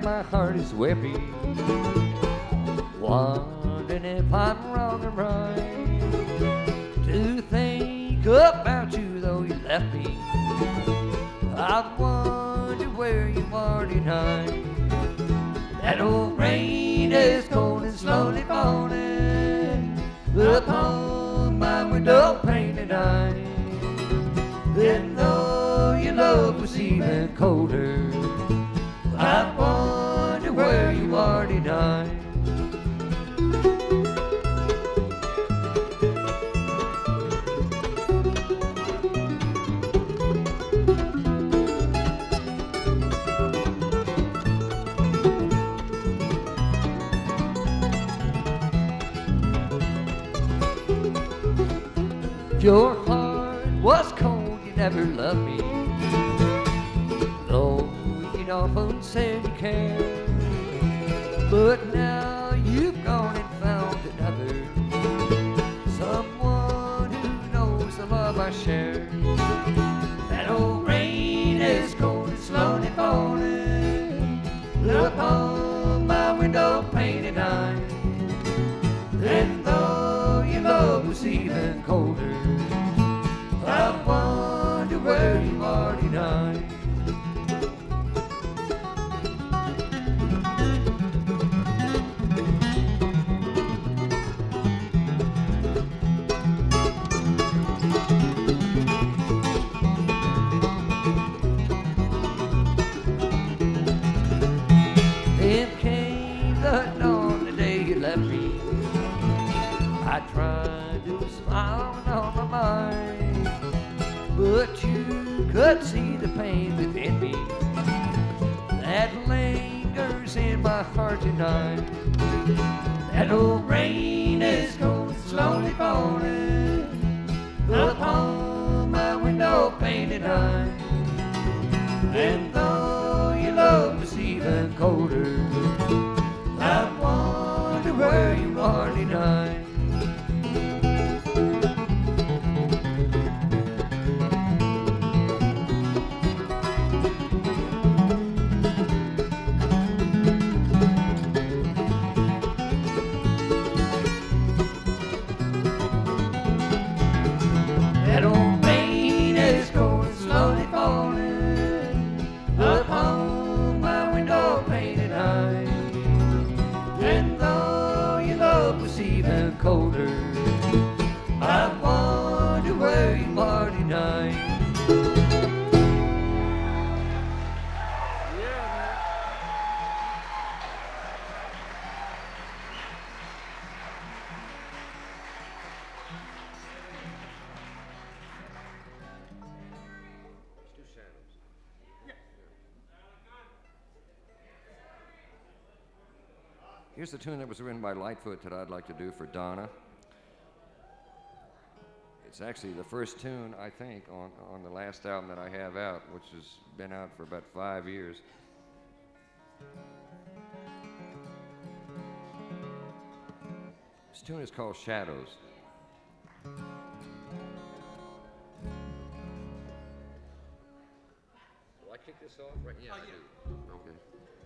my heart is weepy, wondering if I'm wrong or right. To think about you though you left me, I wonder where you are tonight. That old rain is cold and slowly falling upon my window pane tonight. And though your love was even colder, I wonder where you are tonight. Your heart was cold, you never loved me, though you'd often said you cared. But now you've gone and found another, someone who knows the love I share. That old rain is cold and slowly falling upon my window pane tonight. And though your love was even colder, I wonder where you are tonight. Then came the dawn, the day you left me. I tried to smile on my mind, but you could see the pain within me that lingers in my heart tonight. That old rain is cold and slowly falling upon my window pane tonight. And though your love was even colder, I wonder where you are tonight. That old rain is cold and slowly falling upon my window pane tonight. And though your love was even colder, I wonder where you are tonight. Here's the tune that was written by Lightfoot that I'd like to do for Donna. It's actually the first tune, I think, on the last album that I have out, which has been out for about 5 years. This tune is called Shadows. Do I kick this off? Right? Yeah, I do. Okay.